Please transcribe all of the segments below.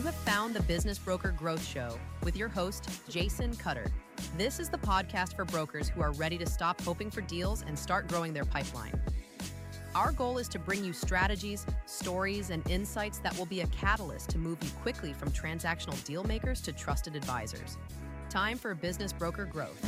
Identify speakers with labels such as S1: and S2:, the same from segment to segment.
S1: You have found the Business Broker Growth Show with your host, Jason Cutter. This is the podcast for brokers who are ready to stop hoping for deals and start growing their pipeline. Our goal is to bring you strategies, stories, and insights that will be a catalyst to move you quickly from transactional deal makers to trusted advisors. Time for Business Broker Growth.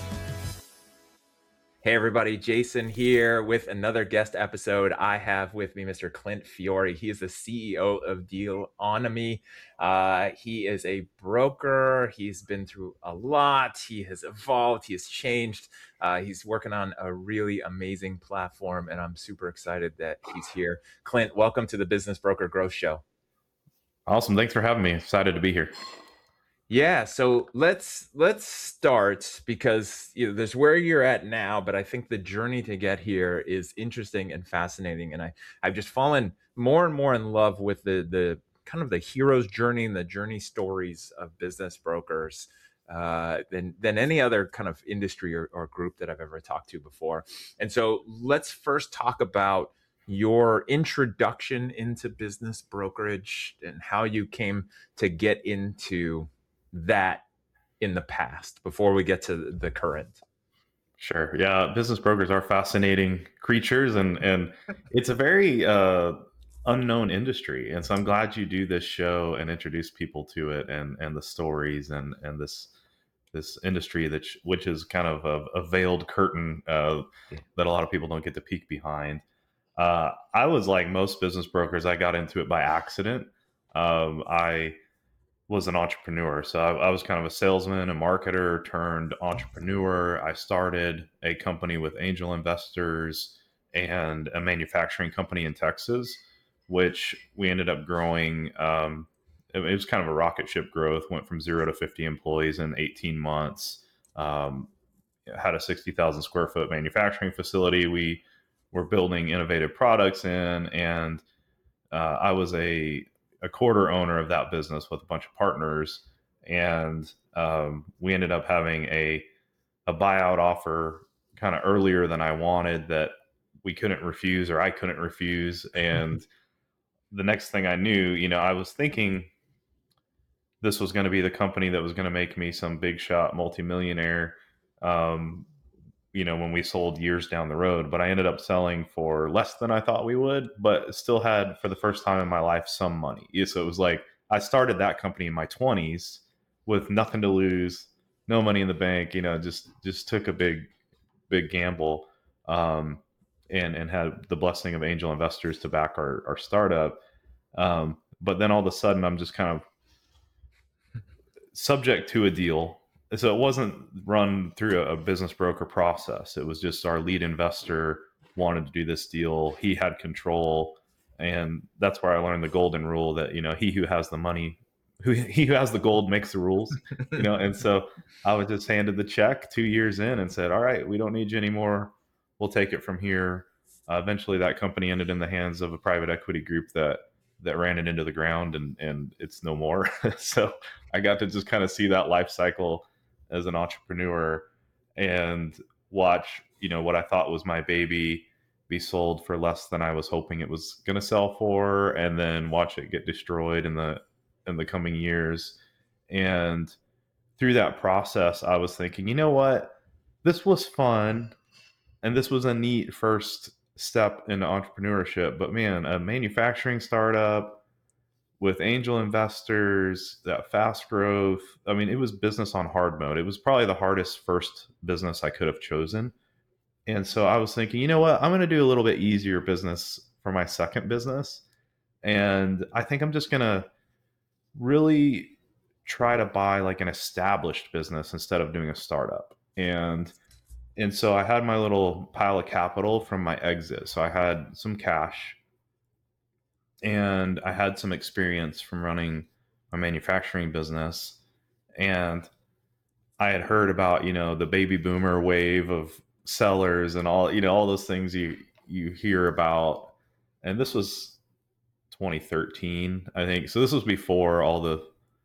S2: Hey everybody, Jason here with another guest episode. I have with me Mr. Clint Fiore. He is the CEO of Dealonomy. He is a broker. He's been through a lot. He has evolved. He has changed. He's working on a really amazing platform, and I'm super excited that he's here. Clint, welcome to the Business Broker Growth Show.
S3: Awesome. Thanks for having me. Excited to be here.
S2: Yeah, so let's start because there's where you're at now, but I think the journey to get here is interesting and fascinating, and I've just fallen more and more in love with the kind of the hero's journey and the journey stories of business brokers than any other kind of industry or group that I've ever talked to before. And so let's first talk about your introduction into business brokerage and how you came to get into that in the past before we get to the current.
S3: Sure. Yeah. Business brokers are fascinating creatures and it's a very unknown industry. And so I'm glad you do this show and introduce people to it and the stories and this industry which is kind of a veiled curtain that a lot of people don't get to peek behind. I was like most business brokers. I got into it by accident. I was an entrepreneur. So I was kind of a salesman, a marketer turned entrepreneur. I started a company with angel investors and a manufacturing company in Texas, which we ended up growing. It was kind of a rocket ship growth, went from 0 to 50 employees in 18 months. Had a 60,000 square foot manufacturing facility. We were building innovative products in, and I was a quarter owner of that business with a bunch of partners, and we ended up having a buyout offer kind of earlier than I wanted that we couldn't refuse, or I couldn't refuse. And the next thing I knew, I was thinking this was going to be the company that was going to make me some big shot multimillionaire when we sold years down the road, but I ended up selling for less than I thought we would, but still had, for the first time in my life, some money. So it was like, I started that company in my 20s with nothing to lose, no money in the bank, just took a big gamble, and had the blessing of angel investors to back our startup. But then all of a sudden I'm just kind of subject to a deal. So it wasn't run through a business broker process. It was just our lead investor wanted to do this deal. He had control. And that's where I learned the golden rule that, he who has the money, he who has the gold makes the rules, And so I was just handed the check 2 years in and said, all right, we don't need you anymore. We'll take it from here. Eventually that company ended in the hands of a private equity group that ran it into the ground, and it's no more. So I got to just kind of see that life cycle as an entrepreneur and watch, what I thought was my baby be sold for less than I was hoping it was going to sell for, and then watch it get destroyed in the coming years. And through that process, I was thinking, you know what, this was fun. And this was a neat first step into entrepreneurship, but man, a manufacturing startup with angel investors, that fast growth. I mean, it was business on hard mode. It was probably the hardest first business I could have chosen. And so I was thinking, you know what? I'm going to do a little bit easier business for my second business. And I think I'm just going to really try to buy like an established business instead of doing a startup. And so I had my little pile of capital from my exit. So I had some cash, and I had some experience from running a manufacturing business. And I had heard about, the baby boomer wave of sellers and all those things you hear about. And this was 2013, I think. So this was before all the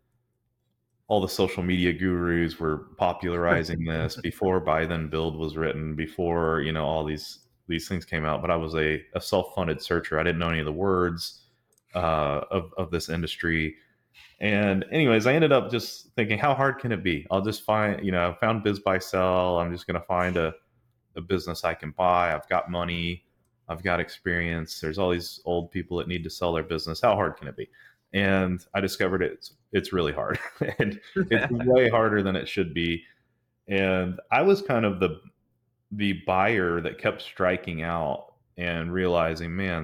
S3: social media gurus were popularizing this, before Buy Then Build was written, before, all these things came out. But I was a self-funded searcher. I didn't know any of the words of this industry. And anyways, I ended up just thinking, how hard can it be? I'll just find, I found Biz Buy Sell. I'm just going to find a business I can buy. I've got money. I've got experience. There's all these old people that need to sell their business. How hard can it be? And I discovered it's really hard, and it's way harder than it should be. And I was kind of the buyer that kept striking out and realizing, man,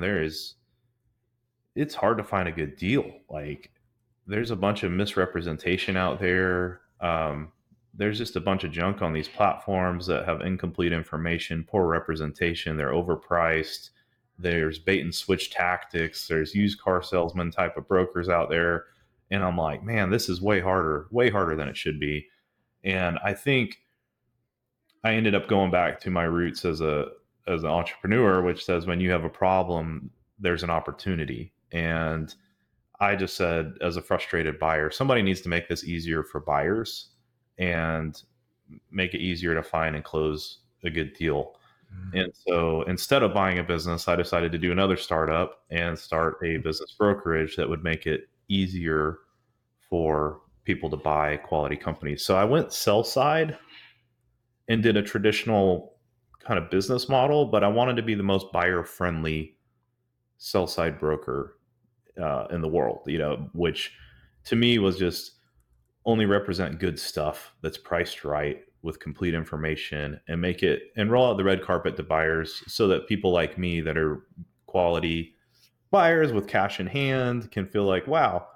S3: it's hard to find a good deal. Like, there's a bunch of misrepresentation out there. There's just a bunch of junk on these platforms that have incomplete information, poor representation. They're overpriced. There's bait and switch tactics. There's used car salesman type of brokers out there. And I'm like, man, this is way harder than it should be. And I think I ended up going back to my roots as an entrepreneur, which says when you have a problem, there's an opportunity. And I just said, as a frustrated buyer, somebody needs to make this easier for buyers and make it easier to find and close a good deal. And so instead of buying a business, I decided to do another startup and start a business brokerage that would make it easier for people to buy quality companies. So I went sell side and did a traditional kind of business model, but I wanted to be the most buyer friendly sell side broker in the world, which to me was just only represent good stuff that's priced right with complete information and make it and roll out the red carpet to buyers so that people like me that are quality buyers with cash in hand can feel like, wow,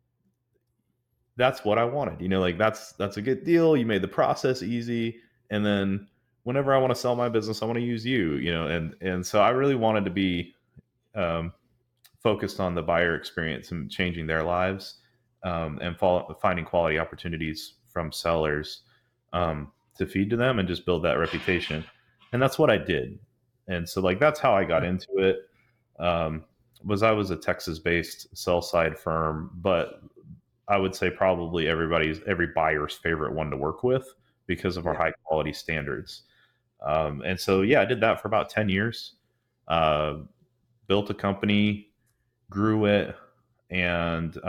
S3: that's what I wanted. Like that's a good deal. You made the process easy. And then whenever I want to sell my business, I want to use you, and so I really wanted to be focused on the buyer experience and changing their lives, and finding quality opportunities from sellers to feed to them and just build that reputation. And that's what I did. And so like, that's how I got into it. I was a Texas-based sell-side firm, but I would say probably every buyer's favorite one to work with because of our high quality standards. And so, I did that for about 10 years, built a company, grew it, and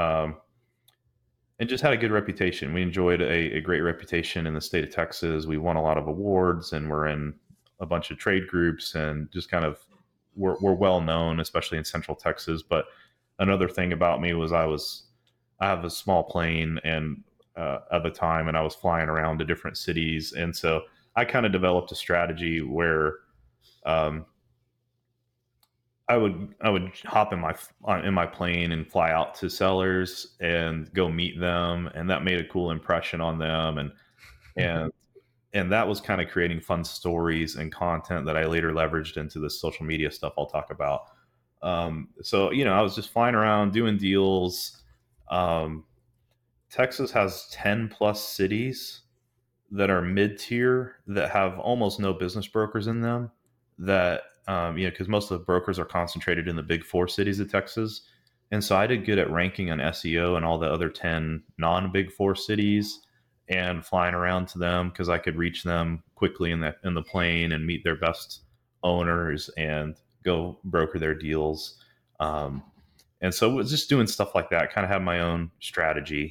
S3: just had a good reputation. We enjoyed a great reputation in the state of Texas. We won a lot of awards, and we're in a bunch of trade groups, and just kind of we're well known, especially in Central Texas. But another thing about me was I have a small plane, and at the time, and I was flying around to different cities, and so I kind of developed a strategy where I would hop in my plane and fly out to sellers and go meet them, and that made a cool impression on them, and that was kind of creating fun stories and content that I later leveraged into the social media stuff I'll talk about. So I was just flying around doing deals. Texas has 10 plus cities that are mid-tier that have almost no business brokers in them, that because most of the brokers are concentrated in the big 4 cities of Texas. And so I did good at ranking on SEO and all the other 10 non-big 4 cities and flying around to them because I could reach them quickly in the plane and meet their best owners and go broker their deals. And so it was just doing stuff like that, kind of have my own strategy.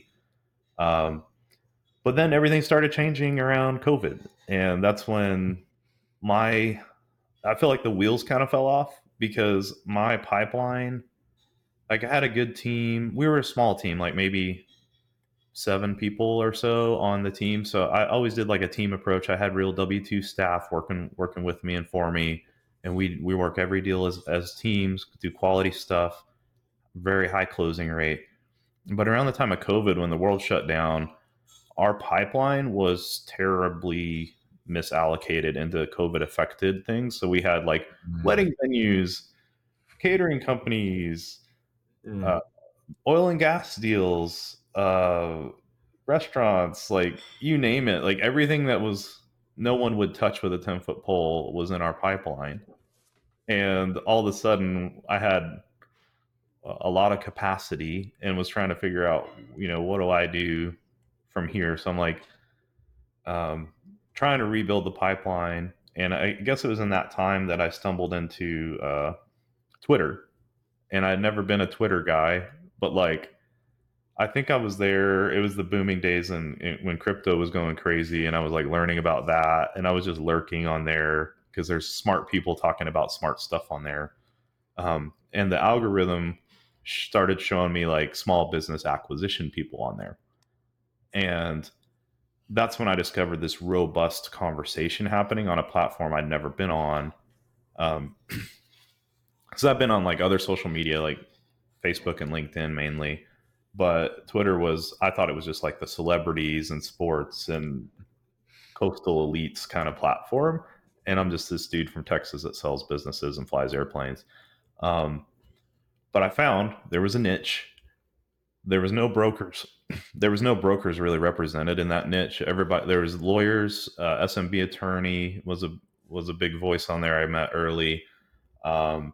S3: But then everything started changing around COVID. And that's when I feel like the wheels kind of fell off because my pipeline, like I had a good team. We were a small team, like maybe 7 people or so on the team. So I always did like a team approach. I had real W-2 staff working with me and for me. And we work every deal as teams, do quality stuff, very high closing rate. But around the time of COVID, when the world shut down, our pipeline was terribly misallocated into COVID affected things. So we had like wedding venues, catering companies, oil and gas deals, restaurants, like you name it, like everything that was no one would touch with a 10-foot pole was in our pipeline. And all of a sudden I had a lot of capacity and was trying to figure out, what do I do from here? So I'm like, trying to rebuild the pipeline. And I guess it was in that time that I stumbled into Twitter. And I'd never been a Twitter guy, but like I think I was there. It was the booming days when crypto was going crazy, and I was like learning about that, and I was just lurking on there because there's smart people talking about smart stuff on there. And the algorithm started showing me like small business acquisition people on there, and that's when I discovered this robust conversation happening on a platform I'd never been on. Um, so I've been on like other social media, like Facebook and LinkedIn mainly, but Twitter was, I thought it was just like the celebrities and sports and coastal elites kind of platform. And I'm just this dude from Texas that sells businesses and flies airplanes. Um, but I found there was a niche. There was no brokers. There was no brokers really represented in that niche. Everybody, there was lawyers, SMB attorney was a big voice on there. I met early, um,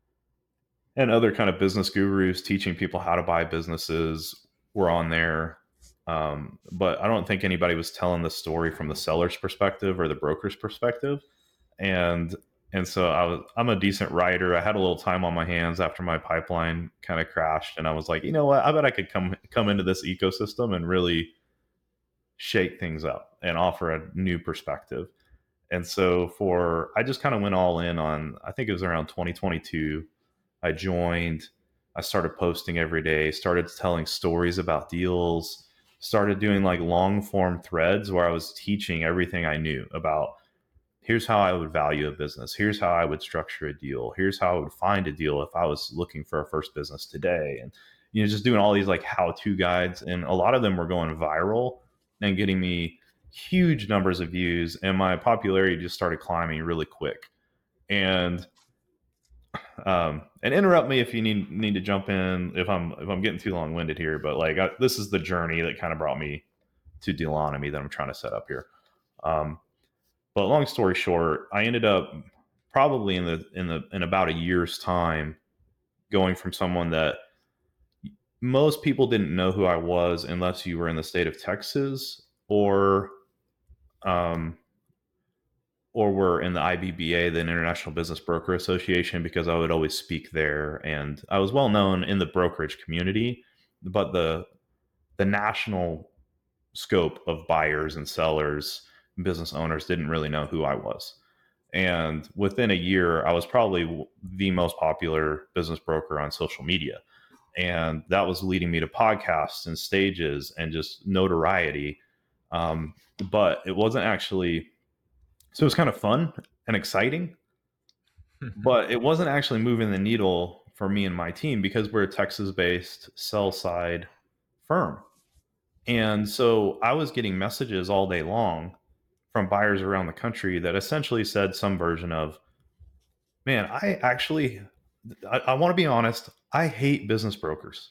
S3: and other kind of business gurus teaching people how to buy businesses were on there. But I don't think anybody was telling the story from the seller's perspective or the broker's perspective. And so I'm a decent writer. I had a little time on my hands after my pipeline kind of crashed, and I was like, you know what? I bet I could come into this ecosystem and really shake things up and offer a new perspective. And so I just kind of went all in on, I think it was around 2022. I joined, I started posting every day, started telling stories about deals, started doing like long form threads where I was teaching everything I knew about, here's how I would value a business. Here's how I would structure a deal. Here's how I would find a deal if I was looking for a first business today. And, just doing all these like how-to guides. And a lot of them were going viral and getting me huge numbers of views. And my popularity just started climbing really quick. And interrupt me if you need to jump in if I'm getting too long-winded here. But like this is the journey that kind of brought me to Dealonomy that I'm trying to set up here. But long story short, I ended up probably in about a year's time going from someone that most people didn't know who I was unless you were in the state of Texas or were in the IBBA, the International Business Broker Association, because I would always speak there, and I was well known in the brokerage community, but the national scope of buyers and sellers, business owners didn't really know who I was. And within a year, I was probably the most popular business broker on social media. And that was leading me to podcasts and stages and just notoriety. But it wasn't actually, so it was kind of fun and exciting, but it wasn't actually moving the needle for me and my team because we're a Texas-based sell-side firm. And so I was getting messages all day long from buyers around the country that essentially said some version of, man, I want to be honest, I hate business brokers,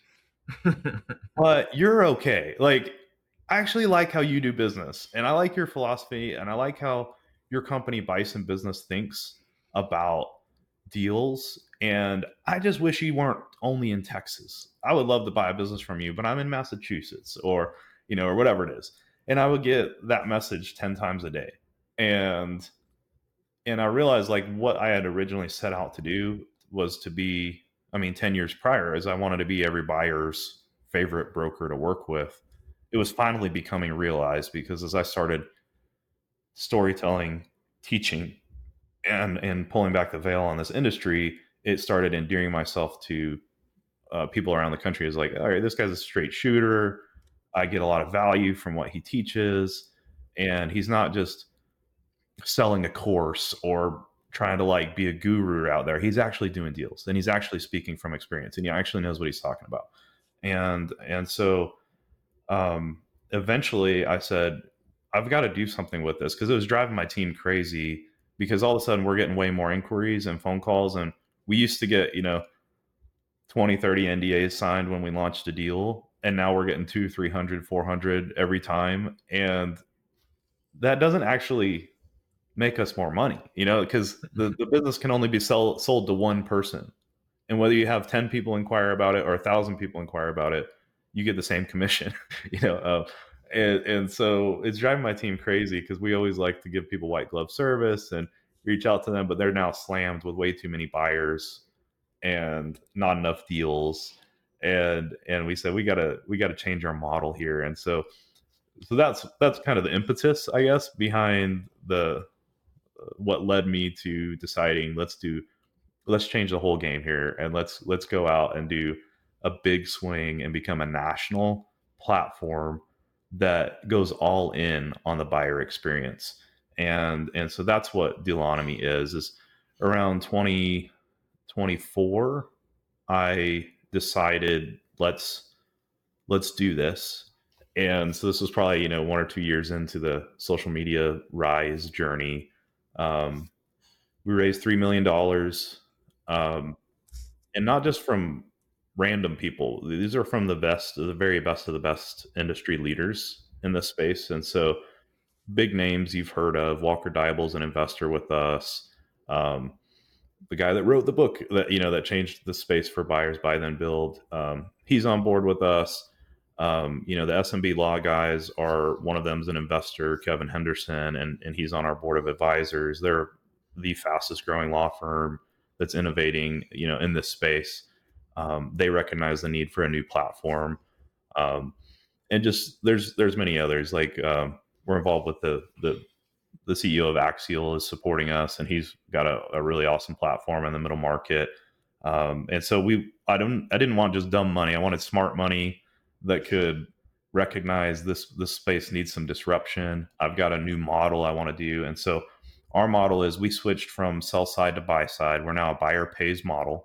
S3: but you're okay. Like, I actually like how you do business, and I like your philosophy, and I like how your company Bison Business thinks about deals. And I just wish you weren't only in Texas. I would love to buy a business from you, but I'm in Massachusetts or whatever it is. And I would get that message 10 times a day. And I realized like what I had originally set out to do was to be, 10 years prior, as I wanted to be every buyer's favorite broker to work with. It was finally becoming realized because as I started storytelling, teaching, and pulling back the veil on this industry, it started endearing myself to people around the country as like, all right, this guy's a straight shooter. I get a lot of value from what he teaches, and he's not just selling a course or trying to like be a guru out there. He's actually doing deals, and he's actually speaking from experience, and he actually knows what he's talking about. And so eventually I said, I've got to do something with this because it was driving my team crazy because all of a sudden we're getting way more inquiries and phone calls. And we used to get, 20, 30 NDAs signed when we launched a deal. And now we're getting 200, 300, 400 every time. And that doesn't actually make us more money, because the business can only be sold to one person. And whether you have 10 people inquire about it or 1,000 people inquire about it, you get the same commission, And so it's driving my team crazy because we always like to give people white glove service and reach out to them, but they're now slammed with way too many buyers and not enough deals. and we said we gotta change our model here. And so that's kind of the impetus, I guess, behind the what led me to deciding let's change the whole game here, and let's go out and do a big swing and become a national platform that goes all in on the buyer experience. And so that's what Dealonomy is around 2024 I decided let's do this. And so this was probably 1 or 2 years into the social media rise journey. We raised $3 million, and not just from random people. These are from the very best of the best industry leaders in this space. And so big names you've heard of. Walker Deibel's an investor with us. The guy that wrote the book that changed the space for buyers, buy then build. He's on board with us. The SMB law guys are, one of them is an investor, Kevin Henderson, and he's on our board of advisors. They're the fastest growing law firm that's innovating, in this space. They recognize the need for a new platform. And just there's many others. Like we're involved with the CEO of Axial is supporting us, and he's got a really awesome platform in the middle market. And so I didn't want just dumb money. I wanted smart money that could recognize this space needs some disruption. I've got a new model I want to do. And so our model is we switched from sell side to buy side. We're now a buyer pays model.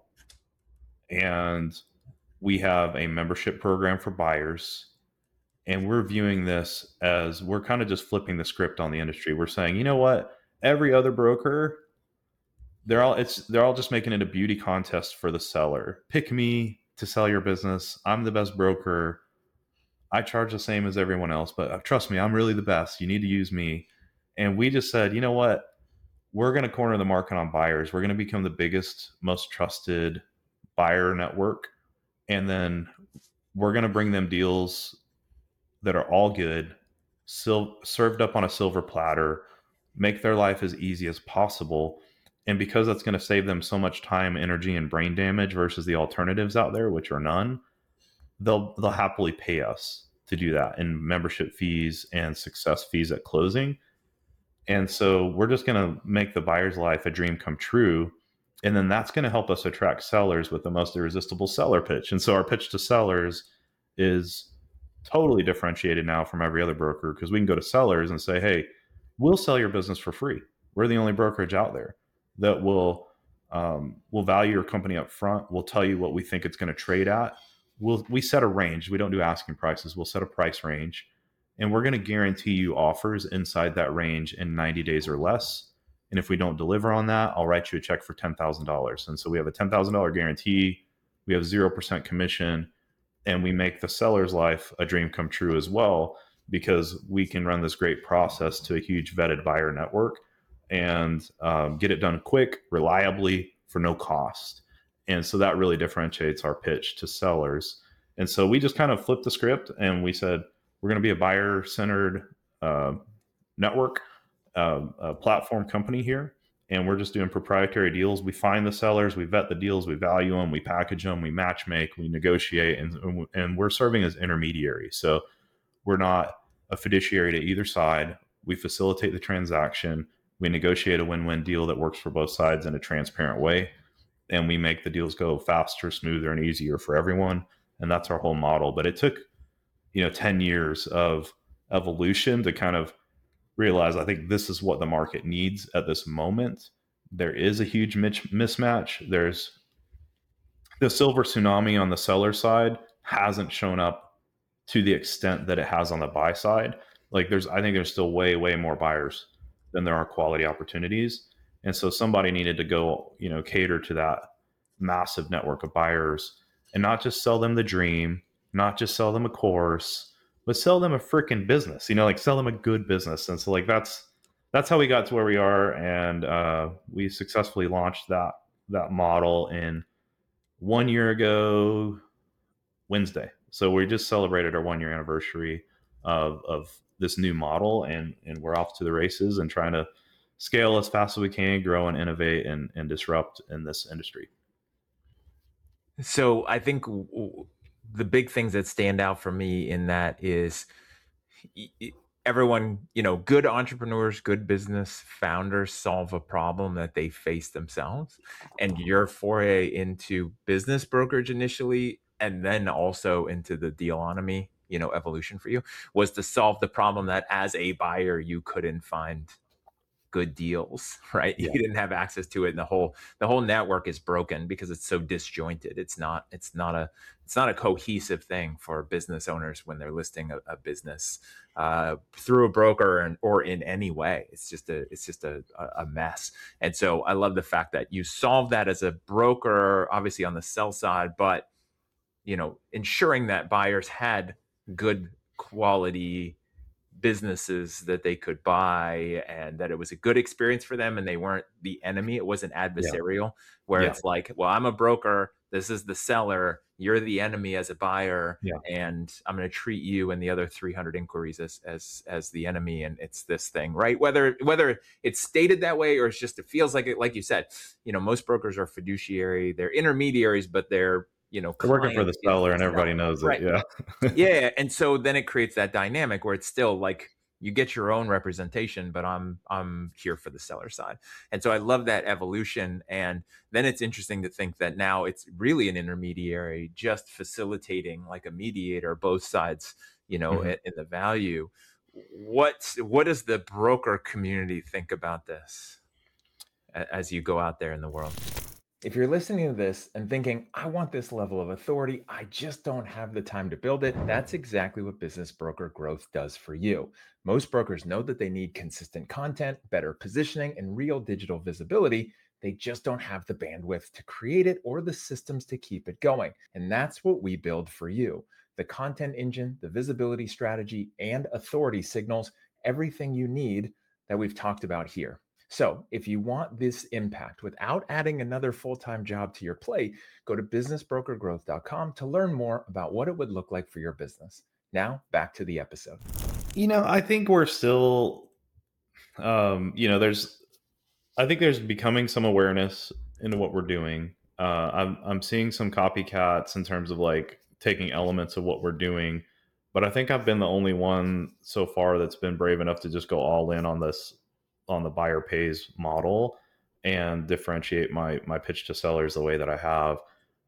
S3: And we have a membership program for buyers. And we're viewing this as we're kind of just flipping the script on the industry. We're saying, you know what? Every other broker, they're all just making it a beauty contest for the seller. Pick me to sell your business. I'm the best broker. I charge the same as everyone else, but trust me, I'm really the best. You need to use me. And we just said, you know what? We're going to corner the market on buyers. We're going to become the biggest, most trusted buyer network. And then we're going to bring them deals that are all good, served up on a silver platter, make their life as easy as possible. And because that's going to save them so much time, energy, and brain damage versus the alternatives out there, which are none, they'll happily pay us to do that in membership fees and success fees at closing. And so we're just going to make the buyer's life a dream come true. And then that's going to help us attract sellers with the most irresistible seller pitch. And so our pitch to sellers is totally differentiated now from every other broker, because we can go to sellers and say, hey, we'll sell your business for free. We're the only brokerage out there that will value your company up front. We'll tell you what we think it's going to trade at. We set a range. We don't do asking prices. We'll set a price range, and we're going to guarantee you offers inside that range in 90 days or less. And if we don't deliver on that, I'll write you a check for $10,000. And so we have a $10,000 guarantee. We have 0% commission, and we make the seller's life a dream come true as well, because we can run this great process to a huge vetted buyer network and get it done quick, reliably, for no cost. And so that really differentiates our pitch to sellers. And so we just kind of flipped the script, and we said, we're going to be a buyer-centered network, a platform company here. And we're just doing proprietary deals. We find the sellers, we vet the deals, we value them, we package them, we match make, we negotiate, and we're serving as intermediaries. So we're not a fiduciary to either side. We facilitate the transaction. We negotiate a win-win deal that works for both sides in a transparent way. And we make the deals go faster, smoother, and easier for everyone. And that's our whole model. But it took, 10 years of evolution to kind of realize, I think this is what the market needs at this moment. There is a huge mismatch. There's the silver tsunami on the seller side hasn't shown up to the extent that it has on the buy side. Like I think there's still way, way more buyers than there are quality opportunities. And so somebody needed to go, cater to that massive network of buyers and not just sell them the dream, not just sell them a course, but sell them a freaking business, sell them a good business. And so that's how we got to where we are. And we successfully launched that model in 1 year ago, Wednesday. So we just celebrated our 1 year anniversary of this new model, and we're off to the races and trying to scale as fast as we can, grow and innovate and disrupt in this industry.
S2: So I think the big things that stand out for me in that is everyone, good entrepreneurs, good business founders solve a problem that they face themselves. And your foray into business brokerage initially, and then also into the dealonomy, evolution for you, was to solve the problem that as a buyer, you couldn't find good deals, right?
S3: Yeah.
S2: You didn't have access to it, and the whole network is broken because it's so disjointed. It's not a cohesive thing for business owners when they're listing a business through a broker or in any way. It's just a mess. And so I love the fact that you solve that as a broker, obviously on the sell side, but ensuring that buyers had good quality businesses that they could buy, and that it was a good experience for them, and they weren't the enemy. It wasn't adversarial, where
S3: Yeah.
S2: it's like, well, I'm a broker, this is the seller, you're the enemy as a buyer,
S3: Yeah.
S2: and I'm going to treat you and the other 300 inquiries as the enemy, and it's this thing, right? Whether it's stated that way or it's just, it feels like it. Like you said, most brokers are fiduciary, they're intermediaries, but they're
S3: They're working for the seller, and everybody knows it.
S2: right?
S3: Yeah.
S2: Yeah, and so then it creates that dynamic where it's still like you get your own representation, but I'm here for the seller side. And so I love that evolution. And then it's interesting to think that now it's really an intermediary just facilitating, like a mediator, both sides,
S3: Mhm.
S2: in the value. What does the broker community think about this as you go out there in the world? If you're listening to this and thinking, I want this level of authority, I just don't have the time to build it, that's exactly what Business Broker Growth does for you. Most brokers know that they need consistent content, better positioning, and real digital visibility. They just don't have the bandwidth to create it or the systems to keep it going. And that's what we build for you. The content engine, the visibility strategy, and authority signals, everything you need that we've talked about here. So if you want this impact without adding another full-time job to your plate, go to businessbrokergrowth.com to learn more about what it would look like for your business. Now, back to the episode.
S3: I think we're still, I think there's becoming some awareness into what we're doing. I'm seeing some copycats in terms of like taking elements of what we're doing, but I think I've been the only one so far that's been brave enough to just go all in on the buyer pays model and differentiate my pitch to sellers the way that I have.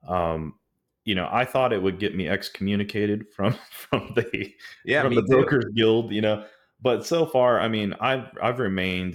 S3: I thought it would get me excommunicated from the
S2: Yeah,
S3: from
S2: me
S3: the
S2: too.
S3: brokers guild, but so far, I mean, I've remained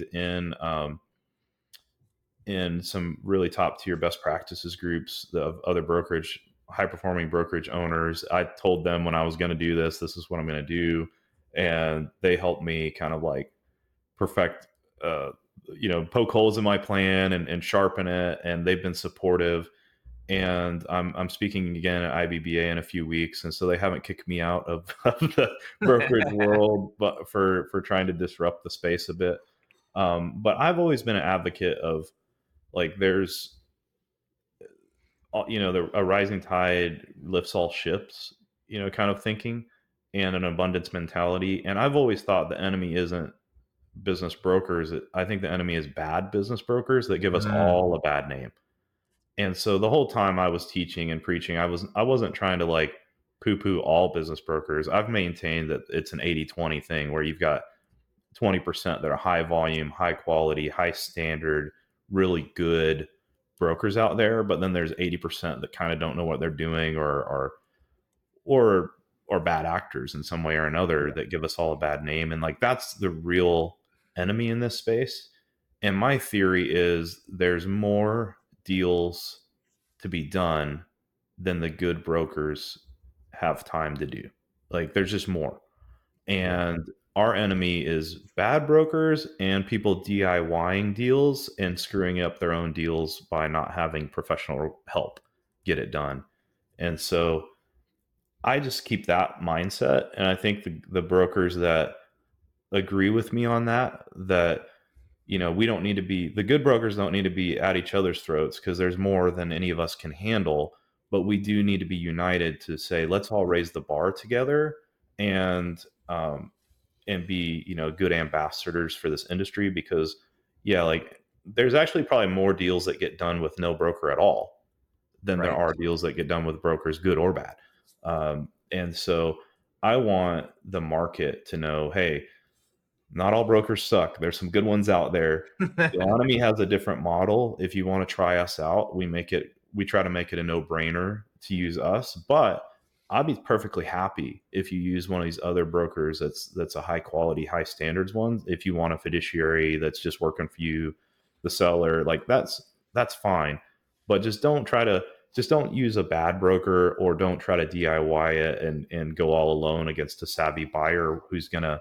S3: in some really top tier best practices groups of other high performing brokerage owners. I told them when I was going to do this is what I'm going to do, and they helped me kind of like perfect, poke holes in my plan and sharpen it, and they've been supportive. And I'm speaking again at IBBA in a few weeks, and so they haven't kicked me out of, of the brokerage world, but for trying to disrupt the space a bit. But I've always been an advocate of, like, there's a rising tide lifts all ships, kind of thinking, and an abundance mentality. And I've always thought the enemy isn't business brokers. I think the enemy is bad business brokers that give us
S2: Mm,
S3: all a bad name. And so the whole time I was teaching and preaching, I wasn't trying to like poo poo all business brokers. I've maintained that it's an 80-20 thing, where you've got 20% that are high volume, high quality, high standard, really good brokers out there, but then there's 80% that kind of don't know what they're doing, or or bad actors in some way or another that give us all a bad name. And like, that's the real enemy in this space. And my theory is there's more deals to be done than the good brokers have time to do. Like, there's just more.
S2: yeah.
S3: And our enemy is bad brokers and people DIYing deals and screwing up their own deals by not having professional help get it done. And so I just keep that mindset. And I think the brokers that agree with me on that, we don't need to be, the good brokers don't need to be at each other's throats, because there's more than any of us can handle. But we do need to be united to say, let's all raise the bar together, and be, good ambassadors for this industry. Because, yeah, like, there's actually probably more deals that get done with no broker at all than there
S2: Right.
S3: are deals that get done with brokers, good or bad. And so I want the market to know, hey, not all brokers suck. There's some good ones out there. Delonomy has a different model. If you want to try us out, we try to make it a no-brainer to use us. But I'd be perfectly happy if you use one of these other brokers that's a high quality, high standards one. If you want a fiduciary that's just working for you, the seller, like that's fine. But just don't use a bad broker, or don't try to DIY it and go all alone against a savvy buyer who's gonna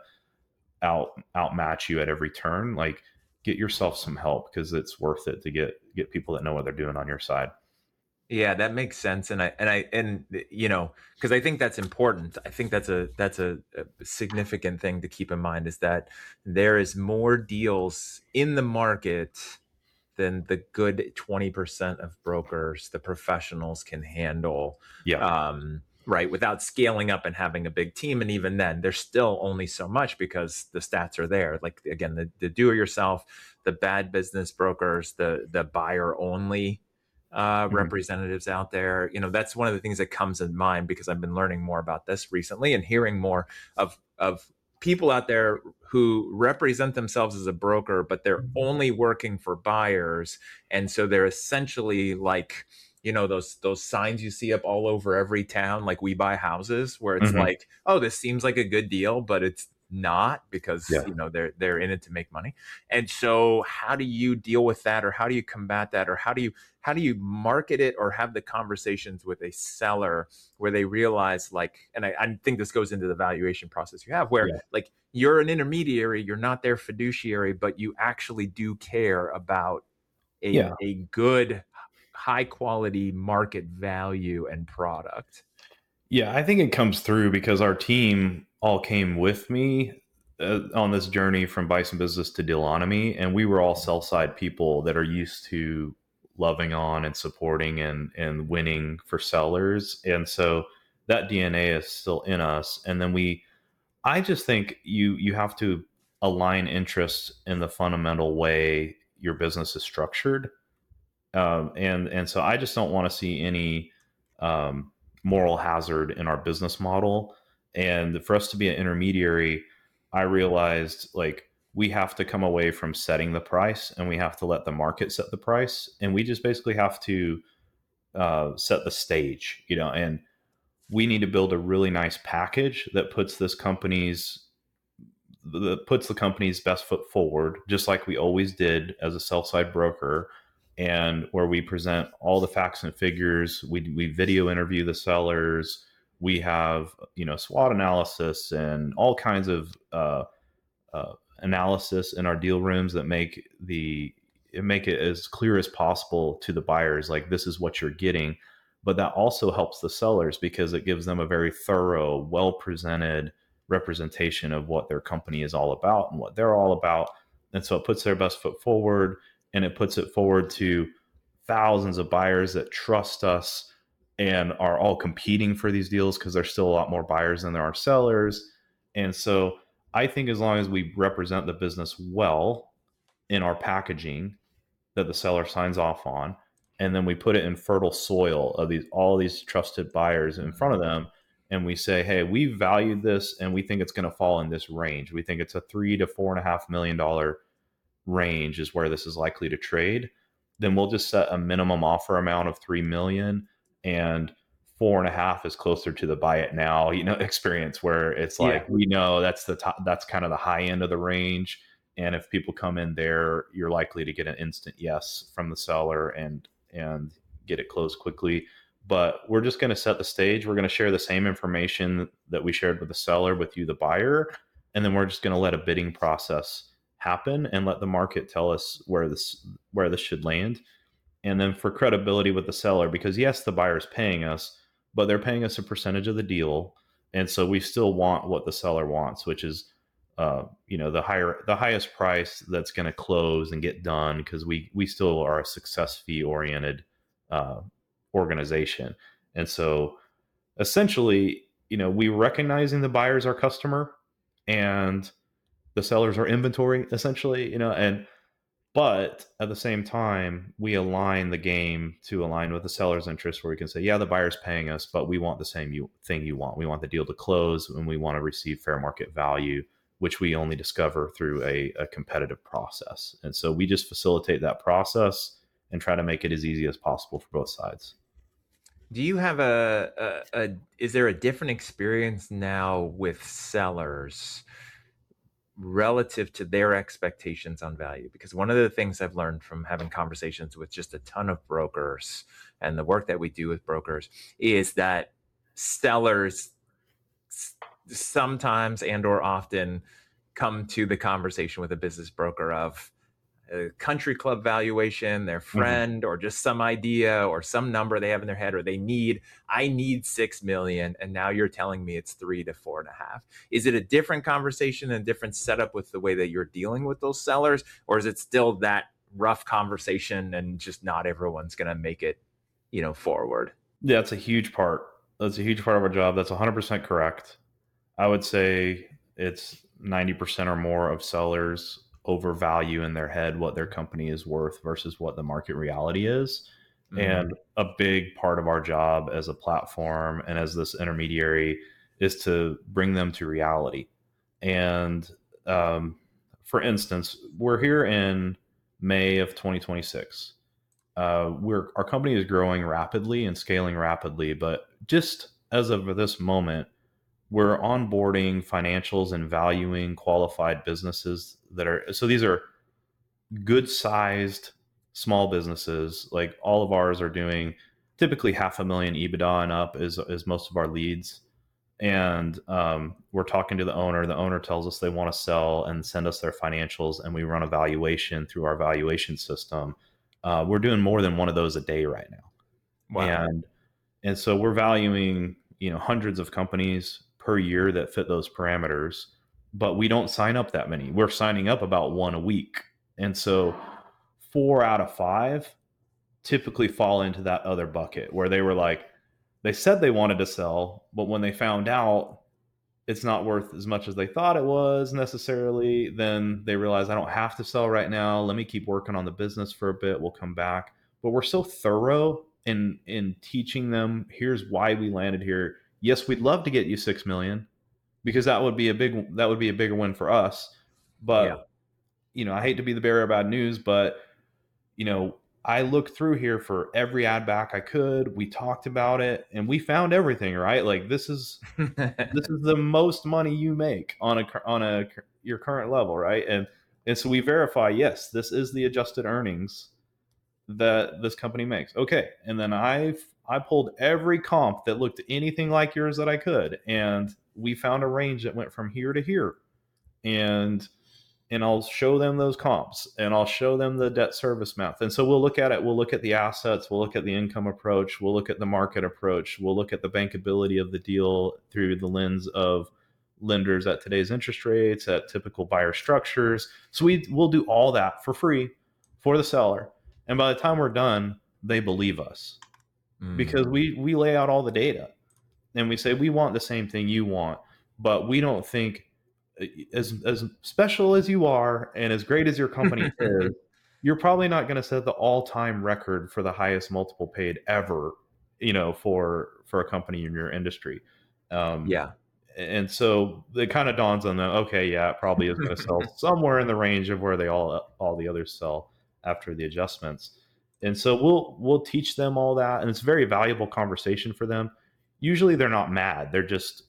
S3: outmatch you at every turn. Like, get yourself some help, because it's worth it to get people that know what they're doing on your side.
S2: Yeah, that makes sense. And you know, because I think that's important. I think that's a significant thing to keep in mind, is that there is more deals in the market than the good 20% of brokers, the professionals, can handle.
S3: Yeah.
S2: Right, without scaling up and having a big team. And even then, there's still only so much, because the stats are there. Like, again, the do-it-yourself, the bad business brokers, the buyer only representatives out there. You know, that's one of the things that comes in mind, because I've been learning more about this recently and hearing more of people out there who represent themselves as a broker, but they're only working for buyers. And so they're essentially like, you know, those signs you see up all over every town, like "We buy houses," where it's like, oh, this seems like a good deal, but it's not, because you know, they're in it to make money. And so how do you deal with that, or how do you combat that, or how do you market it, or have the conversations with a seller where they realize, like, and I think this goes into the valuation process you have, where like, you're an intermediary, you're not their fiduciary, but you actually do care about a good, high quality market value and product.
S3: Yeah, I think it comes through because our team all came with me on this journey from Bison Business to Dealonomy, and we were all sell side people that are used to loving on and supporting and winning for sellers, and so that DNA is still in us. And then I just think you have to align interests in the fundamental way your business is structured. And so I just don't want to see any moral hazard in our business model. And for us to be an intermediary, I realized, like, we have to come away from setting the price, and we have to let the market set the price, and we just basically have to set the stage, you know. And we need to build a really nice package that puts the company's best foot forward, just like we always did as a sell-side broker, and where we present all the facts and figures. We video interview the sellers. We have, you know, SWOT analysis and all kinds of analysis in our deal rooms that make it as clear as possible to the buyers, like, this is what you're getting. But that also helps the sellers, because it gives them a very thorough, well presented representation of what their company is all about and what they're all about. And so it puts their best foot forward, and it puts it forward to thousands of buyers that trust us and are all competing for these deals, because there's still a lot more buyers than there are sellers. And so I think as long as we represent the business well in our packaging that the seller signs off on, and then we put it in fertile soil of all these trusted buyers in front of them, and we say, hey, we valued this, and we think it's going to fall in this range. We think it's a $3 to $4.5 million range is where this is likely to trade. Then we'll just set a minimum offer amount of 3 million, and 4.5 is closer to the buy it now, you know, experience, where it's like, we know that's that's kind of the high end of the range. And if people come in there, you're likely to get an instant yes from the seller and get it closed quickly. But we're just going to set the stage. We're going to share the same information that we shared with the seller with you, the buyer. And then we're just going to let a bidding process happen and let the market tell us where this should land. And then for credibility with the seller, because yes, the buyer's paying us, but they're paying us a percentage of the deal. And so we still want what the seller wants, which is, you know, the highest price that's going to close and get done, because we still are a success fee oriented organization. And so essentially, you know, we recognizing the buyer's our customer and the sellers are inventory, essentially, you know. And But at the same time, we align the game to align with the seller's interest, where we can say, yeah, the buyer's paying us, but we want the same thing you want. We want the deal to close, and we want to receive fair market value, which we only discover through a competitive process. And so we just facilitate that process and try to make it as easy as possible for both sides.
S2: Do you have is there a different experience now with sellers relative to their expectations on value? Because one of the things I've learned from having conversations with just a ton of brokers and the work that we do with brokers is that sellers sometimes and or often come to the conversation with a business broker of a country club valuation, their friend, or just some idea or some number they have in their head, or I need 6 million. And now you're telling me it's 3 to 4.5. Is it a different conversation and different setup with the way that you're dealing with those sellers? Or is it still that rough conversation and just not everyone's going to make it, forward?
S3: Yeah, that's a huge part. That's a huge part of our job. That's 100% correct. I would say it's 90% or more of sellers overvalue in their head what their company is worth versus what the market reality is.
S2: Mhm.
S3: And a big part of our job as a platform and as this intermediary is to bring them to reality. And for instance, we're here in May of 2026. Our company is growing rapidly and scaling rapidly, but just as of this moment, we're onboarding financials and valuing qualified businesses these are good sized small businesses. Like all of ours are doing typically $500,000 EBITDA and up is most of our leads. And we're talking to the owner. The owner tells us they want to sell and send us their financials, and we run a valuation through our valuation system. We're doing more than one of those a day right now.
S2: Wow.
S3: And so we're valuing, hundreds of companies per year that fit those parameters, but we don't sign up that many. We're signing up about one a week. And so 4 out of 5 typically fall into that other bucket where they said they wanted to sell, but when they found out it's not worth as much as they thought it was necessarily, then they realize I don't have to sell right now. Let me keep working on the business for a bit. We'll come back. But we're so thorough in teaching them, here's why we landed here. Yes, we'd love to get you 6 million because that would be a bigger win for us. But I hate to be the bearer of bad news, but I looked through here for every ad back I could. We talked about it and we found everything, right? Like this is the most money you make on your current level, right? And so we verify, yes, this is the adjusted earnings that this company makes. Okay. And then I pulled every comp that looked anything like yours that I could, and we found a range that went from here to here. And I'll show them those comps and I'll show them the debt service math. And so we'll look at it. We'll look at the assets. We'll look at the income approach. We'll look at the market approach. We'll look at the bankability of the deal through the lens of lenders at today's interest rates, at typical buyer structures. So we'll do all that for free for the seller. And by the time we're done, they believe us because we lay out all the data and we say, we want the same thing you want, but we don't think as special as you are and as great as your company is, you're probably not going to set the all-time record for the highest multiple paid ever, for a company in your industry. And so it kind of dawns on them, okay, yeah, it probably is going to sell somewhere in the range of where they all the others sell after the adjustments. And so we'll teach them all that, and it's a very valuable conversation for them. Usually they're not mad. They're just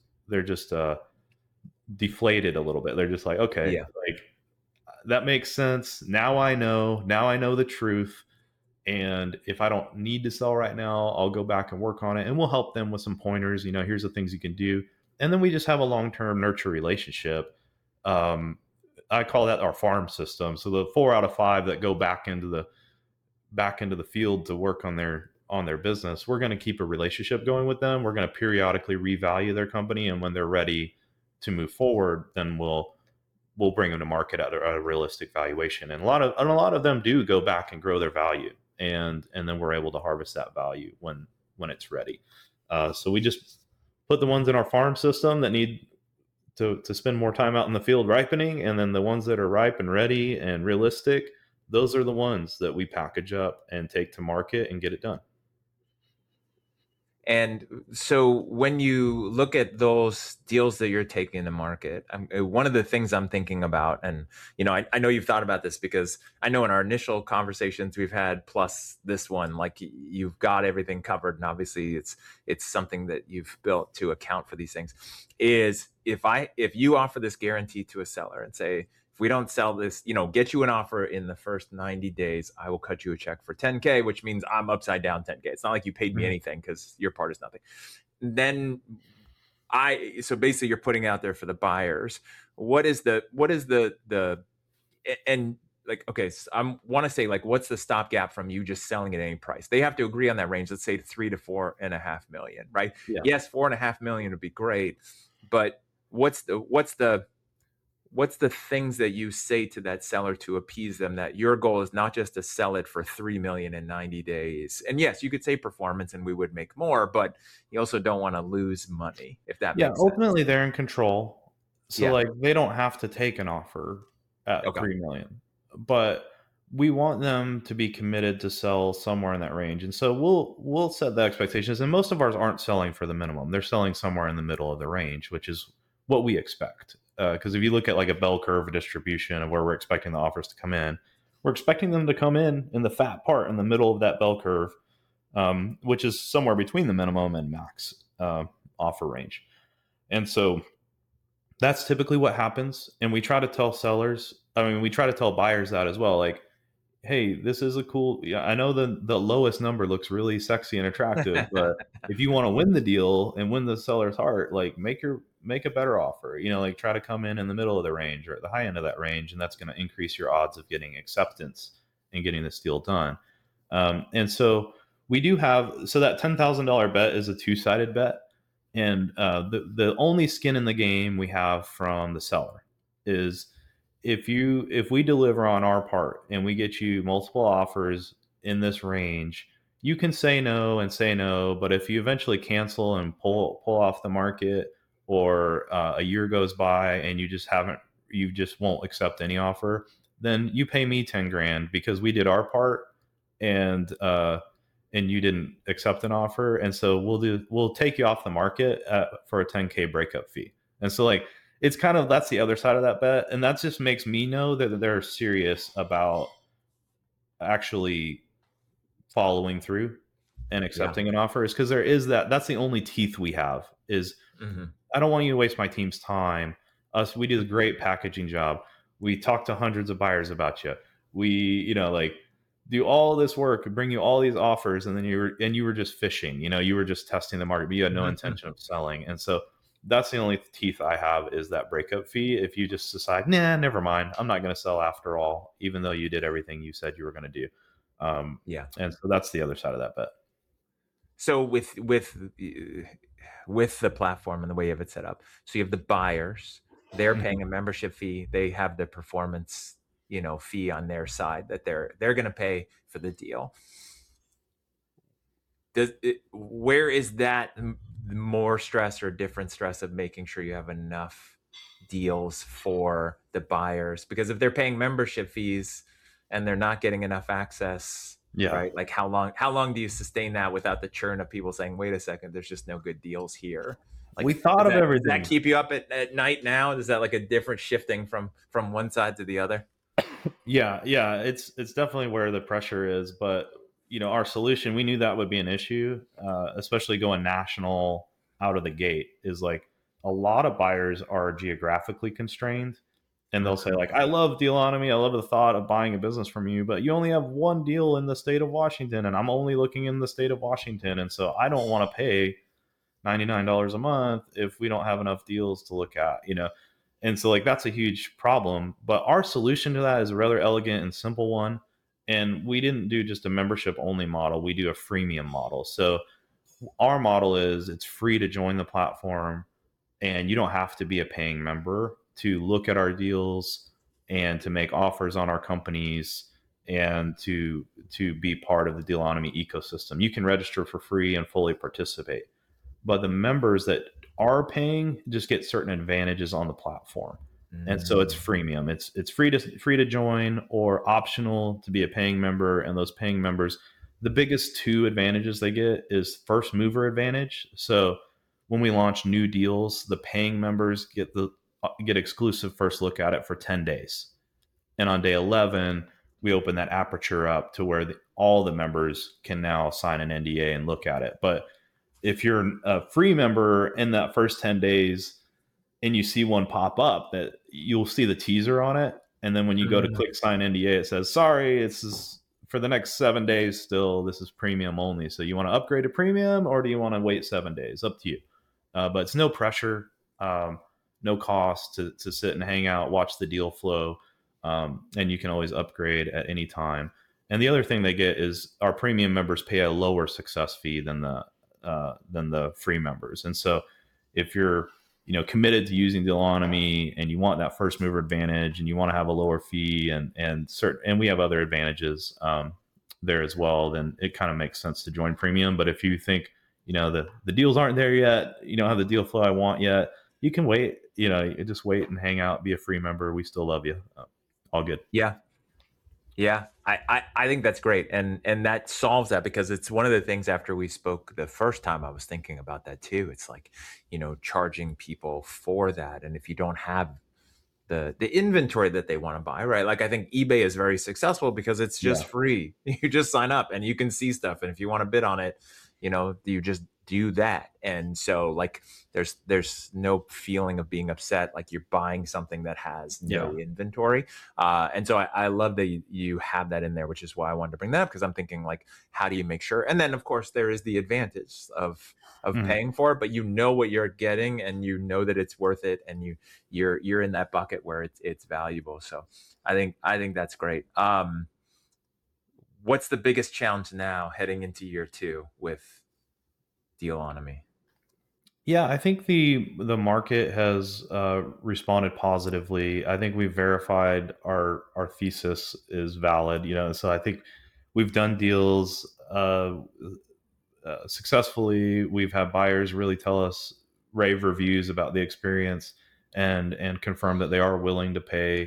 S3: deflated a little bit. They're just like, okay, like that makes sense. Now I know the truth. And if I don't need to sell right now, I'll go back and work on it, and we'll help them with some pointers. Here's the things you can do. And then we just have a long-term nurture relationship. I call that our farm system. So the 4 out of 5 that go back into the field to work on their business, we're going to keep a relationship going with them. We're going to periodically revalue their company, and when they're ready to move forward, then we'll bring them to market at a realistic valuation. And a lot of them do go back and grow their value, and then we're able to harvest that value when it's ready. So we just put the ones in our farm system that need to spend more time out in the field ripening, and then the ones that are ripe and ready and realistic, those are the ones that we package up and take to market and get it done.
S2: And so when you look at those deals that you're taking to market, one of the things I'm thinking about, and I know you've thought about this because I know in our initial conversations we've had, plus this one, like you've got everything covered, and obviously it's something that you've built to account for these things. Is if you offer this guarantee to a seller and say, if we don't sell this, get you an offer in the first 90 days, I will cut you a check for 10K, which means I'm upside down 10K. It's not like you paid me anything because your part is nothing. Then so basically you're putting out there for the buyers. What is the and like, okay, so I want to say, like, what's the stopgap from you just selling at any price? They have to agree on that range. Let's say 3 to 4.5 million, right?
S3: Yeah.
S2: Yes, 4.5 million would be great, but what's the things that you say to that seller to appease them that your goal is not just to sell it for 3 million in 90 days? And yes, you could say performance and we would make more, but you also don't want to lose money, if that makes sense.
S3: Ultimately they're in control. So like they don't have to take an offer at 3 million, but we want them to be committed to sell somewhere in that range. And so we'll set the expectations, and most of ours aren't selling for the minimum. They're selling somewhere in the middle of the range, which is what we expect. Because if you look at like a bell curve distribution of where we're expecting the offers to come in, we're expecting them to come in the fat part in the middle of that bell curve, which is somewhere between the minimum and max offer range. And so that's typically what happens. And we try to tell we try to tell buyers that as well. Like, hey, this is a cool, I know the lowest number looks really sexy and attractive, but if you want to win the deal and win the seller's heart, like make a better offer, like try to come in the middle of the range or at the high end of that range. And that's going to increase your odds of getting acceptance and getting this deal done. And so we do so that $10,000 bet is a two-sided bet. And the only skin in the game we have from the seller is if we deliver on our part and we get you multiple offers in this range, you can say no and say no. But if you eventually cancel and pull off the market, or a year goes by and you just won't accept any offer, then you pay me 10 grand because we did our part and you didn't accept an offer. And so we'll take you off the market for a 10K breakup fee. And so like, it's kind of, that's the other side of that bet. And that just makes me know that they're serious about actually following through and accepting an offer, is because there is that's the only teeth we have is I don't want you to waste my team's time. We do a great packaging job. We talk to hundreds of buyers about you. We, do all this work and bring you all these offers. And then you were just fishing, you were just testing the market, but you had no intention of selling. And so that's the only teeth I have, is that breakup fee. If you just decide, nah, never mind, I'm not going to sell after all, even though you did everything you said you were going to do. And so that's the other side of that bet.
S2: So with the platform and the way you have it set up, so you have the buyers, they're paying a membership fee. They have the performance, fee on their side that they're going to pay for the deal. Where is that more stress or different stress of making sure you have enough deals for the buyers? Because if they're paying membership fees and they're not getting enough access, right? Like how long do you sustain that without the churn of people saying, wait a second, there's just no good deals here? Like,
S3: we thought of everything.
S2: Does that keep you up at night now? Is that like a different shifting from one side to the other?
S3: Yeah. It's definitely where the pressure is, but our solution, we knew that would be an issue, especially going national out of the gate, is like a lot of buyers are geographically constrained. And they'll say like, I love Dealonomy. I love the thought of buying a business from you, but you only have one deal in the state of Washington, and I'm only looking in the state of Washington. And so I don't want to pay $99 a month if we don't have enough deals to look at, And so like, that's a huge problem, but our solution to that is a rather elegant and simple one. And we didn't do just a membership only model. We do a freemium model. So our model is it's free to join the platform, and you don't have to be a paying member to look at our deals and to make offers on our companies and to be part of the Dealonomy ecosystem. You can register for free and fully participate. But the members that are paying just get certain advantages on the platform. And so it's freemium. It's free to join or optional to be a paying member. And those paying members, the biggest two advantages they get is first mover advantage. So when we launch new deals, the paying members get exclusive first look at it for 10 days. And on day 11, we open that aperture up to where all the members can now sign an NDA and look at it. But if you're a free member in that first 10 days and you see one pop up, that you'll see the teaser on it. And then when you go to click sign NDA, it says, sorry, it's for the next 7 days still, this is premium only. So you want to upgrade to premium or do you want to wait 7 days? Up to you. But it's no pressure, no cost to sit and hang out, watch the deal flow. And you can always upgrade at any time. And the other thing they get is our premium members pay a lower success fee than the free members. And so if you're committed to using Dealonomy and you want that first mover advantage and you want to have a lower fee and we have other advantages there as well, then it kind of makes sense to join premium. But if you think the deals aren't there yet, you don't have the deal flow I want yet, you can wait. You just wait and hang out, be a free member. We still love you. All good.
S2: Yeah. I think that's great. And that solves that, because it's one of the things after we spoke the first time, I was thinking about that too. It's like, charging people for that. And if you don't have the inventory that they want to buy, right? Like I think eBay is very successful because it's just free. You just sign up and you can see stuff. And if you want to bid on it, you just do that. And so like there's no feeling of being upset like you're buying something that has no inventory. And so I love that you have that in there, which is why I wanted to bring that up, because I'm thinking like, how do you make sure? And then of course there is the advantage of paying for it, but what you're getting and that it's worth it, and you're in that bucket where it's valuable. So I think that's great. What's the biggest challenge now heading into year 2 with Dealonomy?
S3: Yeah, I think the market has responded positively. I think we've verified our thesis is valid. So I think we've done deals successfully. We've had buyers really tell us rave reviews about the experience and confirm that they are willing to pay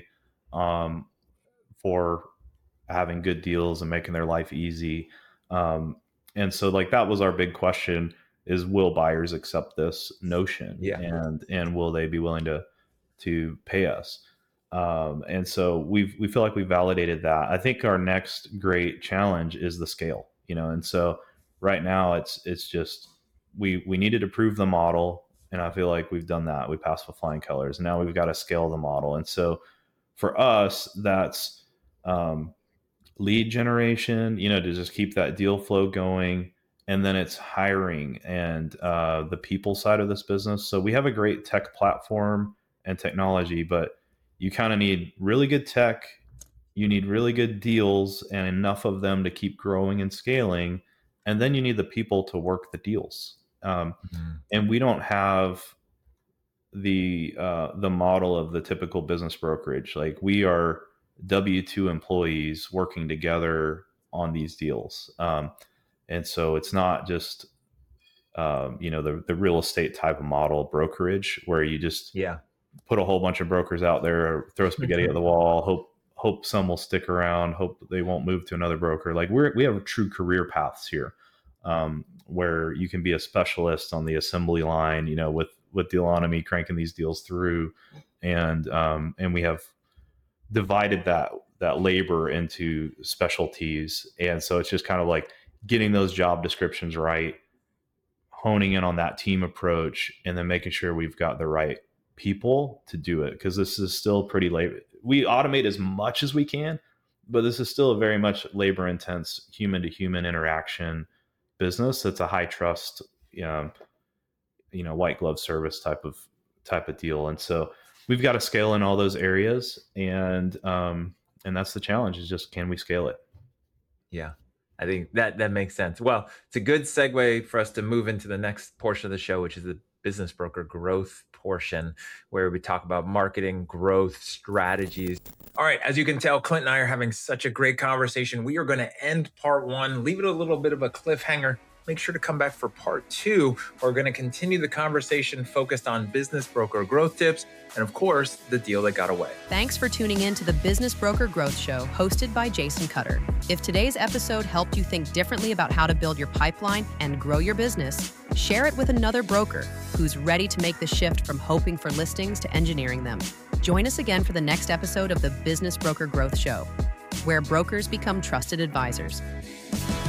S3: for having good deals and making their life easy. And so like that was our big question, is will buyers accept this notion? And will they be willing to pay us? And so we feel like we validated that. I think our next great challenge is the scale, and so right now it's just we needed to prove the model, and I feel like we've done that. We passed with flying colors. Now we've got to scale the model. And so for us, that's lead generation, to just keep that deal flow going. And then it's hiring and the people side of this business. So we have a great tech platform and technology, but you kind of need really good tech. You need really good deals and enough of them to keep growing and scaling. And then you need the people to work the deals. And we don't have the model of the typical business brokerage. Like we are W-2 employees working together on these deals. And so it's not just, the real estate type of model brokerage where you just put a whole bunch of brokers out there, throw spaghetti at the wall, hope some will stick around, hope they won't move to another broker. Like we have true career paths here, where you can be a specialist on the assembly line, with Dealonomy cranking these deals through, and we have divided that labor into specialties. And so it's just kind of like getting those job descriptions right, honing in on that team approach, and then making sure we've got the right people to do it. Because this is still pretty labor. We automate as much as we can, but this is still a very much labor intense, human to human interaction business. It's a high trust, white glove service type of deal. And so we've got to scale in all those areas. And that's the challenge, is just, can we scale it?
S2: Yeah. I think that makes sense. Well, it's a good segue for us to move into the next portion of the show, which is the business broker growth portion, where we talk about marketing, growth strategies. All right. As you can tell, Clint and I are having such a great conversation. We are going to end part 1, leave it a little bit of a cliffhanger.
S4: make sure to come back for part 2. We're going to continue the conversation focused on business broker growth tips and, of course, the deal that got away.
S1: Thanks for tuning in to the Business Broker Growth Show, hosted by Jason Cutter. If today's episode helped you think differently about how to build your pipeline and grow your business, share it with another broker who's ready to make the shift from hoping for listings to engineering them. Join us again for the next episode of the Business Broker Growth Show, where brokers become trusted advisors.